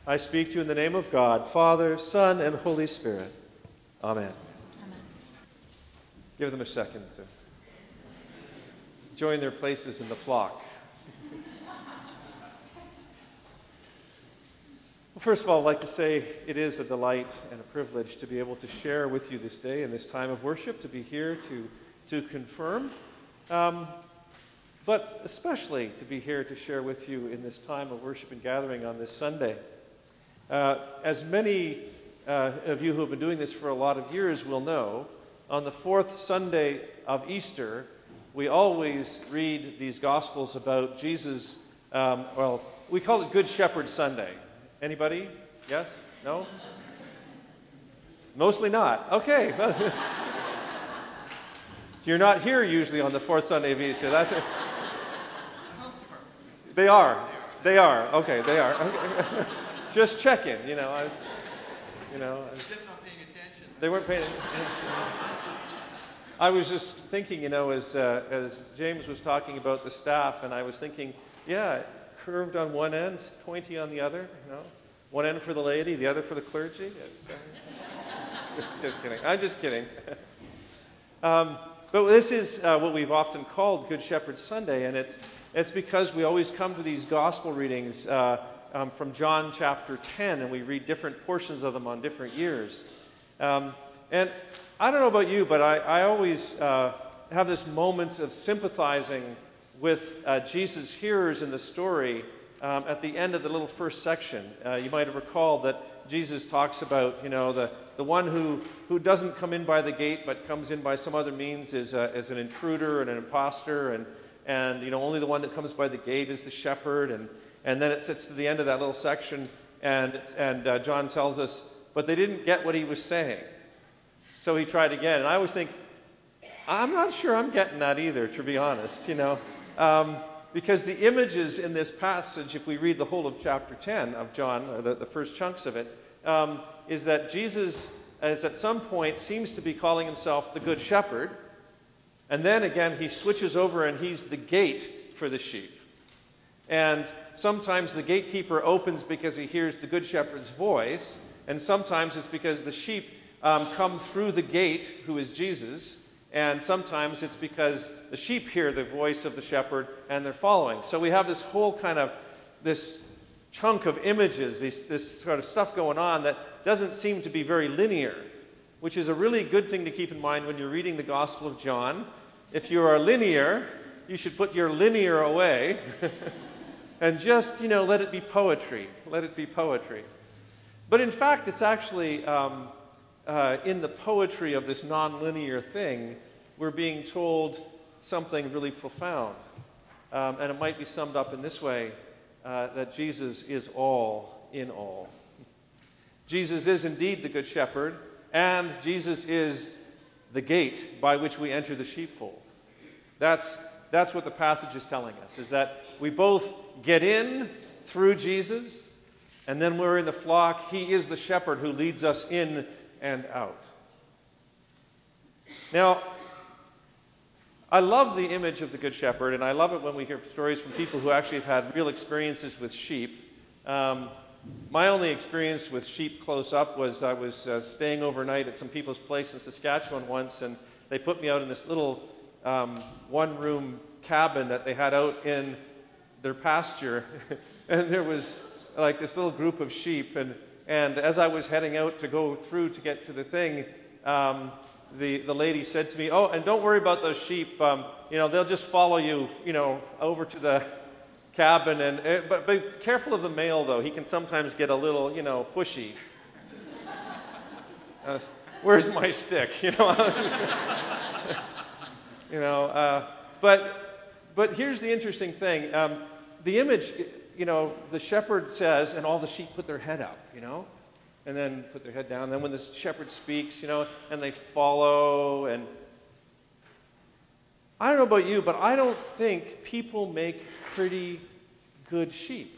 I speak to you in the name of God, Father, Son, and Holy Spirit. Amen. Amen. Give them a second to join their places in the flock. Well, first of all, I'd like to say it is a delight and a privilege to be able to share with you this day and this time of worship, to be here to confirm, but especially to be here to share with you in this time of worship and gathering on this Sunday. As many of you who have been doing this for a lot of years will know, on the fourth Sunday of Easter, we always read these Gospels about Jesus. We call it Good Shepherd Sunday. Anybody? Yes? No? Mostly not. Okay. You're not here usually on the fourth Sunday of Easter. That's it. They are. They are. Okay, they are. Okay. Just checking, Just not paying attention. They weren't paying attention. I was just thinking, as James was talking about the staff, and I was thinking, curved on one end, pointy on the other. One end for the laity, the other for the clergy. Just kidding. I'm just kidding. But this is what we've often called Good Shepherd Sunday, and it's because we always come to these gospel readings from John chapter 10, and we read different portions of them on different years. And I don't know about you, but I always have this moment of sympathizing with Jesus' hearers in the story at the end of the little first section. You might have recalled that Jesus talks about, the one who doesn't come in by the gate but comes in by some other means is an intruder and an imposter, and only the one that comes by the gate is the shepherd. And then it sits to the end of that little section, and John tells us, but they didn't get what he was saying. So he tried again. And I always think, I'm not sure I'm getting that either, to be honest, because the images in this passage, if we read the whole of chapter 10 of John, or the first chunks of it, is that Jesus, as at some point, seems to be calling himself the Good Shepherd. And then again, he switches over and he's the gate for the sheep. And sometimes the gatekeeper opens because he hears the Good Shepherd's voice, and sometimes it's because the sheep come through the gate, who is Jesus, and sometimes it's because the sheep hear the voice of the shepherd and they're following. So we have this whole this chunk of images, this sort of stuff going on that doesn't seem to be very linear, which is a really good thing to keep in mind when you're reading the Gospel of John. If you are linear, you should put your linear away and just, let it be poetry. Let it be poetry. But in fact, it's actually in the poetry of this nonlinear thing, we're being told something really profound. And it might be summed up in this way, that Jesus is all in all. Jesus is indeed the Good Shepherd, and Jesus is the gate by which we enter the sheepfold. That's what the passage is telling us, is that we both get in through Jesus, and then we're in the flock. He is the shepherd who leads us in and out. Now, I love the image of the Good Shepherd, and I love it when we hear stories from people who actually have had real experiences with sheep. My only experience with sheep close up was I was staying overnight at some people's place in Saskatchewan once, and they put me out in this little one-room cabin that they had out in their pasture, and there was like this little group of sheep, and as I was heading out to go through to get to the thing, the lady said to me, "Oh, and don't worry about those sheep. They'll just follow you, over to the cabin. But be careful of the male, though. He can sometimes get a little, pushy. Where's my stick? But here's the interesting thing. The image, the shepherd says, and all the sheep put their head up, and then put their head down. And then when the shepherd speaks, and they follow. And I don't know about you, but I don't think people make pretty good sheep.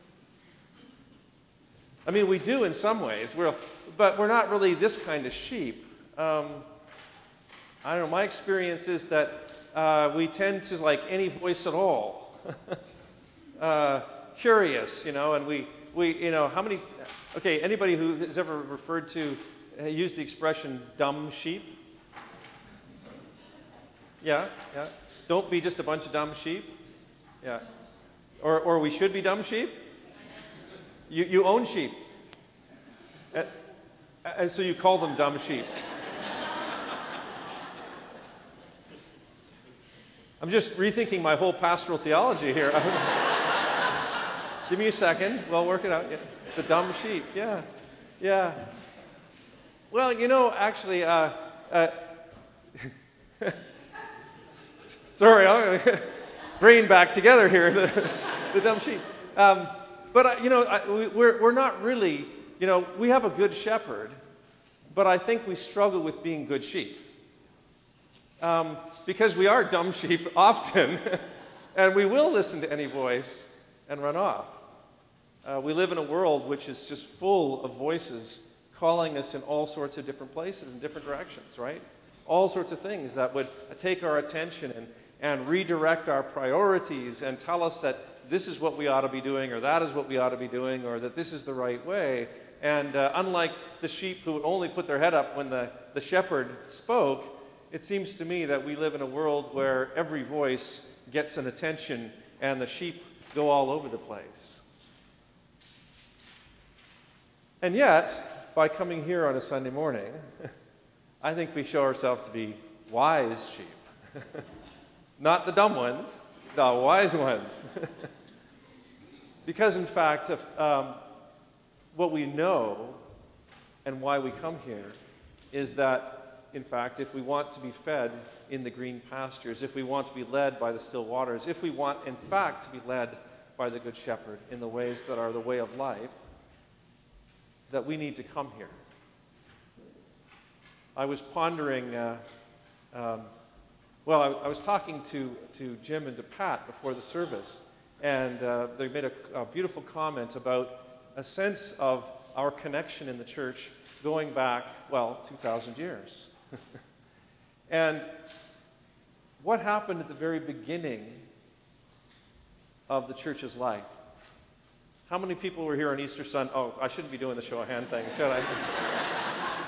I mean, we do in some ways, but we're not really this kind of sheep. I don't know. My experience is that we tend to like any voice at all. Curious, and how many, okay, anybody who has ever used the expression dumb sheep? Yeah. Don't be just a bunch of dumb sheep. Yeah. Or we should be dumb sheep. You own sheep. And so you call them dumb sheep. I'm just rethinking my whole pastoral theology here. Give me a second. We'll work it out. Yeah. The dumb sheep. Yeah. Well, actually, sorry, I'm bringing back together here the dumb sheep. But we're not really. We have a good shepherd, but I think we struggle with being good sheep. Because we are dumb sheep often, and we will listen to any voice and run off. We live in a world which is just full of voices calling us in all sorts of different places and different directions, right? All sorts of things that would take our attention and redirect our priorities and tell us that this is what we ought to be doing, or that is what we ought to be doing, or that this is the right way. And unlike the sheep who would only put their head up when the shepherd spoke, it seems to me that we live in a world where every voice gets an attention and the sheep go all over the place. And yet, by coming here on a Sunday morning, I think we show ourselves to be wise sheep. Not the dumb ones, the wise ones. Because, in fact, what we know and why we come here is that, in fact, if we want to be fed in the green pastures, if we want to be led by the still waters, if we want, in fact, to be led by the Good Shepherd in the ways that are the way of life, that we need to come here. I was pondering, I was talking to Jim and to Pat before the service, and they made a beautiful comment about a sense of our connection in the church going back, 2,000 years. And what happened at the very beginning of the church's life? How many people were here on Easter Sunday? Oh, I shouldn't be doing the show of hand thing, should I?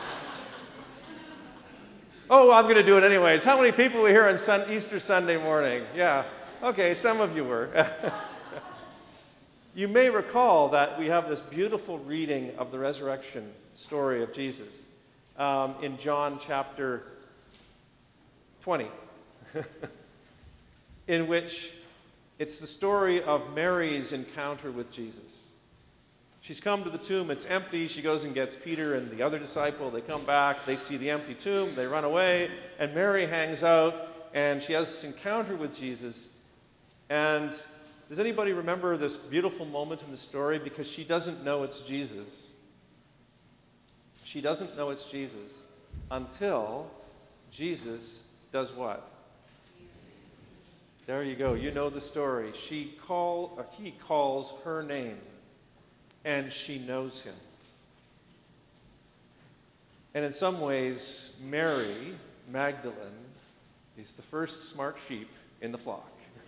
Oh, I'm going to do it anyways. How many people were here on Easter Sunday morning? Yeah. Okay, some of you were. You may recall that we have this beautiful reading of the resurrection story of Jesus in John chapter 20, in which it's the story of Mary's encounter with Jesus. She's come to the tomb, it's empty. She goes and gets Peter and the other disciple. They come back, they see the empty tomb, they run away, and Mary hangs out, and she has this encounter with Jesus. And does anybody remember this beautiful moment in the story? Because she doesn't know it's Jesus. She doesn't know it's Jesus until Jesus does what? There you go. You know the story. He calls her name, and she knows him. And in some ways, Mary Magdalene is the first smart sheep in the flock.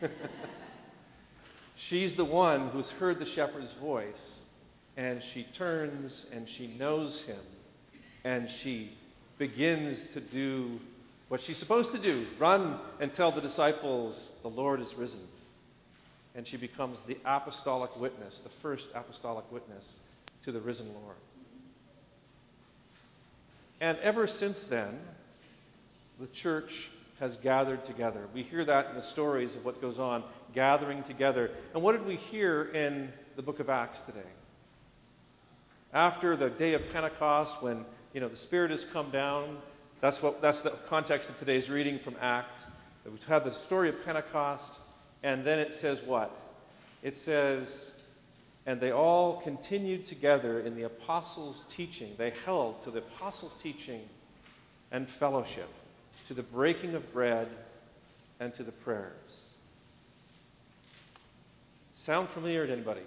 She's the one who's heard the shepherd's voice, and she turns and she knows him, and she begins to do what she's supposed to do, run and tell the disciples, the Lord is risen. And she becomes the apostolic witness, the first apostolic witness to the risen Lord. And ever since then, the church has gathered together. We hear that in the stories of what goes on, gathering together. And what did we hear in the book of Acts today? After the day of Pentecost, when the Spirit has come down, that's the context of today's reading from Acts. We have the story of Pentecost, and then it says what? It says, and they all continued together in the apostles' teaching. They held to the apostles' teaching and fellowship, to the breaking of bread and to the prayers. Sound familiar to anybody?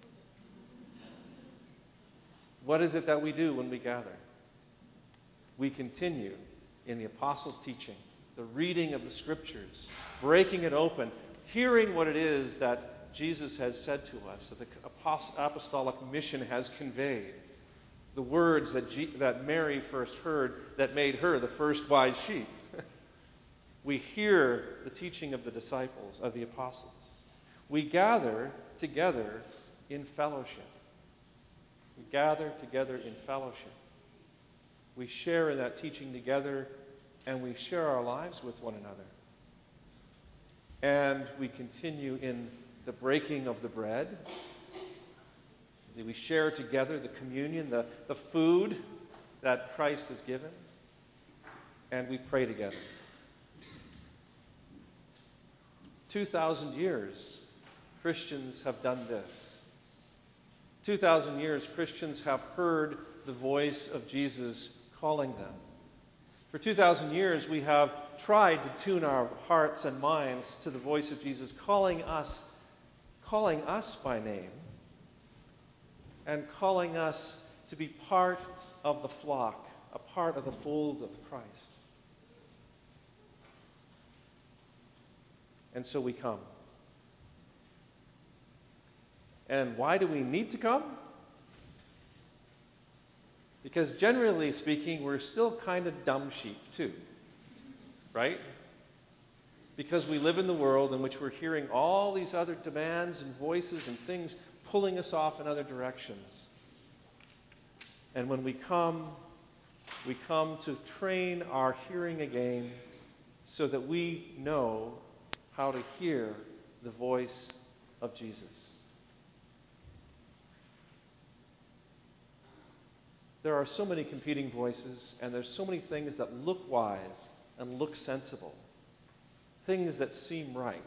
What is it that we do when we gather? We continue in the apostles' teaching, the reading of the Scriptures, breaking it open, hearing what it is that Jesus has said to us, that the apostolic mission has conveyed, the words that Mary first heard that made her the first wise sheep. We hear the teaching of the disciples, of the apostles. We gather together in fellowship. We gather together in fellowship. We share in that teaching together, and we share our lives with one another. And we continue in the breaking of the bread. We share together the communion, the food that Christ has given, and we pray together. 2,000 years, Christians have done this. 2,000 years, Christians have heard the voice of Jesus calling them. For 2,000 years, we have tried to tune our hearts and minds to the voice of Jesus calling us by name, and calling us to be part of the flock, a part of the fold of Christ. And so we come. And why do we need to come? Because generally speaking, we're still kind of dumb sheep too. Right? Because we live in the world in which we're hearing all these other demands and voices and things pulling us off in other directions. And when we come to train our hearing again so that we know how to hear the voice of Jesus. There are so many competing voices, and there's so many things that look wise and look sensible, things that seem right.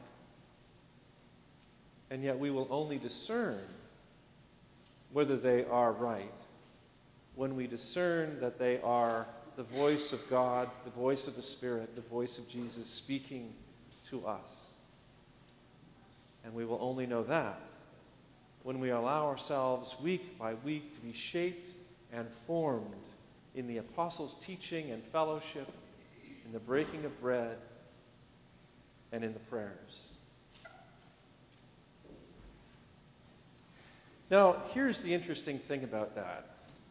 And yet we will only discern whether they are right when we discern that they are the voice of God, the voice of the Spirit, the voice of Jesus speaking to us. And we will only know that when we allow ourselves week by week to be shaped and formed in the apostles' teaching and fellowship, in the breaking of bread, and in the prayers. Now, here's the interesting thing about that.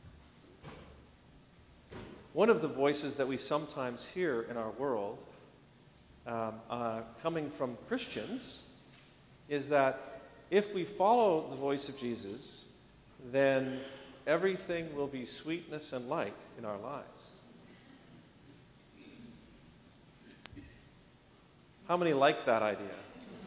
One of the voices that we sometimes hear in our world, coming from Christians, is that if we follow the voice of Jesus, then everything will be sweetness and light in our lives. How many like that idea?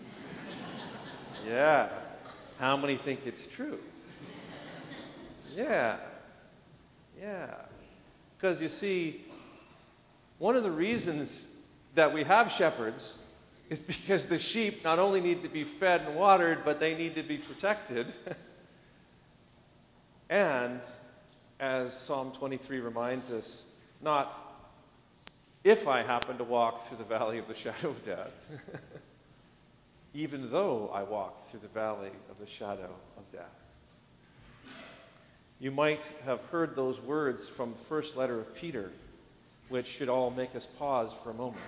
Yeah. How many think it's true? Yeah. Yeah. Because you see, one of the reasons that we have shepherds is because the sheep not only need to be fed and watered, but they need to be protected. And, as Psalm 23 reminds us, not if I happen to walk through the valley of the shadow of death, even though I walk through the valley of the shadow of death. You might have heard those words from the first letter of Peter, which should all make us pause for a moment.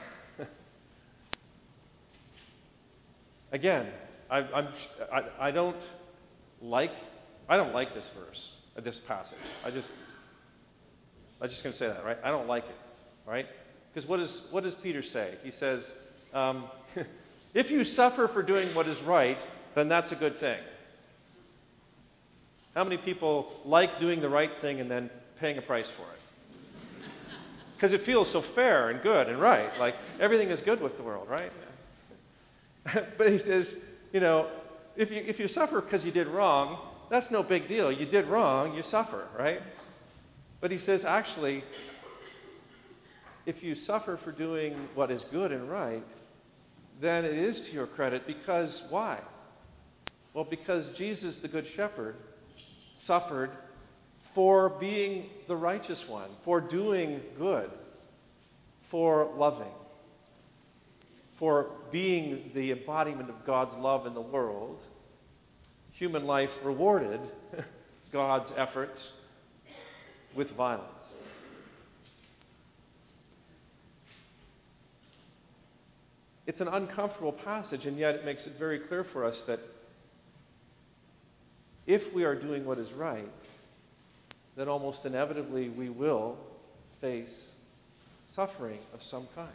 Again, I don't like this verse, this passage. I'm just going to say that, right? I don't like it, right? Because what does Peter say? He says, if you suffer for doing what is right, then that's a good thing. How many people like doing the right thing and then paying a price for it? Because it feels so fair and good and right. Like everything is good with the world, right? But he says, if you suffer because you did wrong, that's no big deal. You did wrong, you suffer, right? But he says, actually, if you suffer for doing what is good and right, then it is to your credit because why? Well, because Jesus, the Good Shepherd, suffered for being the righteous one, for doing good, for loving, for being the embodiment of God's love in the world. Human life rewarded God's efforts with violence. It's an uncomfortable passage, and yet it makes it very clear for us that if we are doing what is right, then almost inevitably we will face suffering of some kind.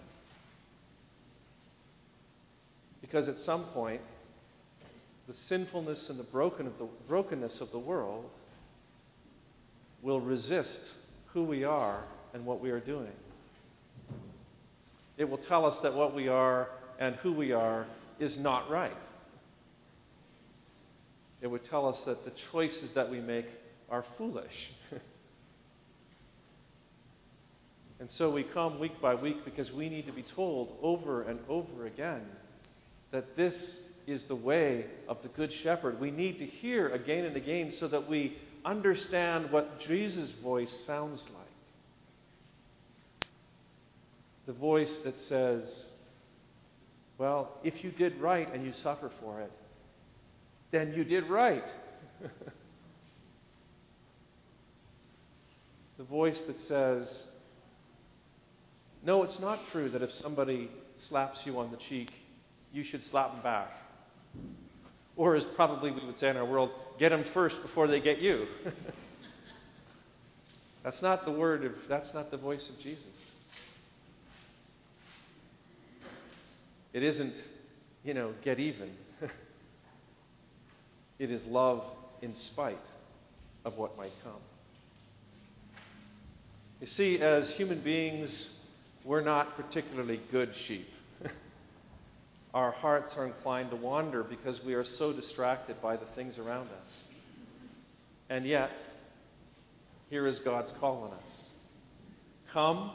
Because at some point, the sinfulness and the brokenness of the world will resist who we are and what we are doing. It will tell us that what we are and who we are is not right. It would tell us that the choices that we make are foolish. And so we come week by week because we need to be told over and over again that this is the way of the Good Shepherd. We need to hear again and again so that we understand what Jesus' voice sounds like. The voice that says, well, if you did right and you suffer for it, then you did right. The voice that says, no, it's not true that if somebody slaps you on the cheek, you should slap them back. Or as probably we would say in our world, get them first before they get you. That's not the voice of Jesus. It isn't, get even. It is love in spite of what might come. You see, as human beings, we're not particularly good sheep. Our hearts are inclined to wander because we are so distracted by the things around us. And yet, here is God's call on us. Come,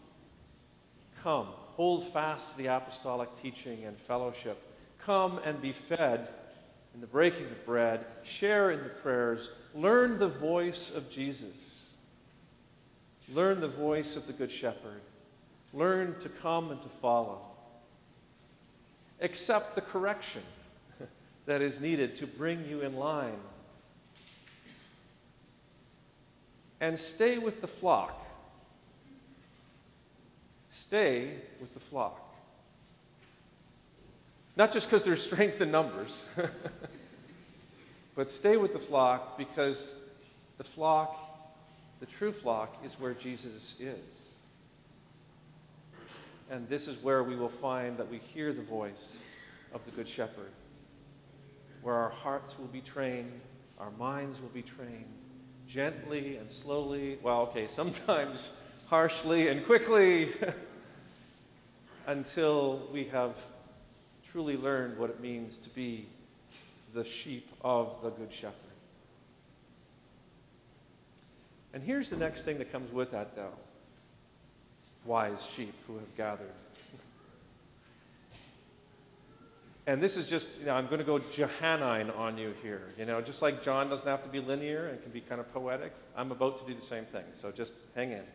hold fast to the apostolic teaching and fellowship. Come and be fed in the breaking of bread. Share in the prayers. Learn the voice of Jesus. Learn the voice of the Good Shepherd. Learn to come and to follow. Accept the correction that is needed to bring you in line. And stay with the flock. Stay with the flock. Not just because there's strength in numbers, but stay with the flock because the flock, the true flock, is where Jesus is. And this is where we will find that we hear the voice of the Good Shepherd, where our hearts will be trained, our minds will be trained, gently and slowly, sometimes harshly and quickly, until we have truly learned what it means to be the sheep of the Good Shepherd. And here's the next thing that comes with that, though. Wise sheep who have gathered. And this is just, I'm going to go Johannine on you here. Just like John doesn't have to be linear and can be kind of poetic, I'm about to do the same thing. So just hang in.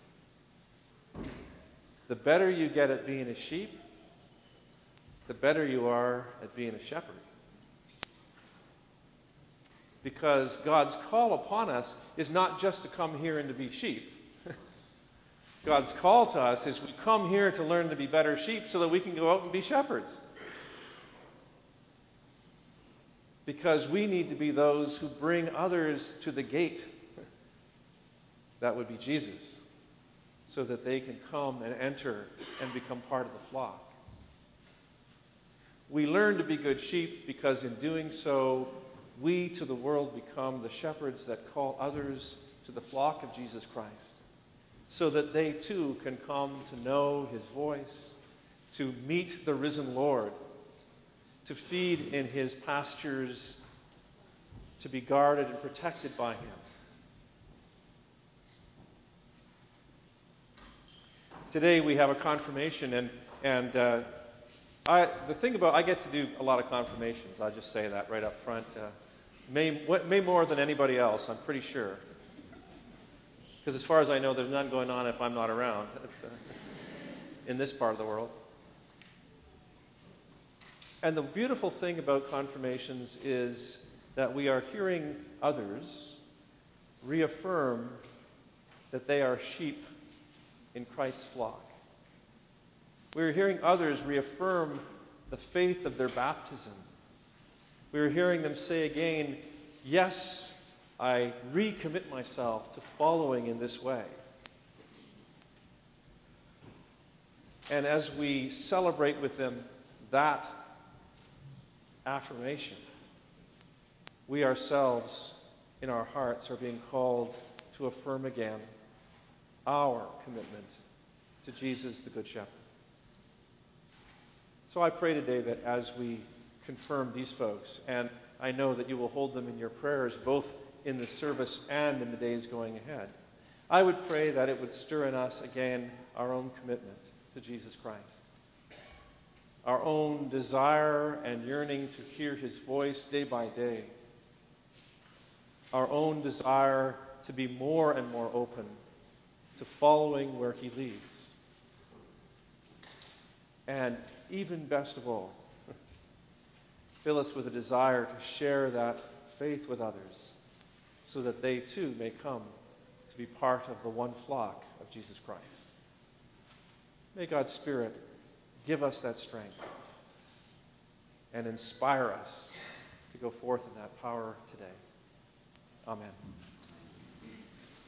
The better you get at being a sheep, the better you are at being a shepherd. Because God's call upon us is not just to come here and to be sheep. God's call to us is we come here to learn to be better sheep so that we can go out and be shepherds. Because we need to be those who bring others to the gate. That would be Jesus. So that they can come and enter and become part of the flock. We learn to be good sheep because in doing so, we to the world become the shepherds that call others to the flock of Jesus Christ. So that they too can come to know His voice, to meet the risen Lord, to feed in His pastures, to be guarded and protected by Him. Today we have a confirmation, and the thing about I get to do a lot of confirmations. I'll just say that right up front. May more than anybody else, I'm pretty sure. Because as far as I know, there's none going on if I'm not around. In this part of the world. And the beautiful thing about confirmations is that we are hearing others reaffirm that they are sheep in Christ's flock. We're hearing others reaffirm the faith of their baptism. We're hearing them say again, yes, I recommit myself to following in this way. And as we celebrate with them that affirmation, we ourselves, in our hearts, are being called to affirm again our commitment to Jesus, the Good Shepherd. So I pray today that as we confirm these folks, and I know that you will hold them in your prayers both in the service and in the days going ahead, I would pray that it would stir in us again our own commitment to Jesus Christ, our own desire and yearning to hear His voice day by day, our own desire to be more and more open to following where He leads. And even best of all, fill us with a desire to share that faith with others so that they too may come to be part of the one flock of Jesus Christ. May God's Spirit give us that strength and inspire us to go forth in that power today. Amen.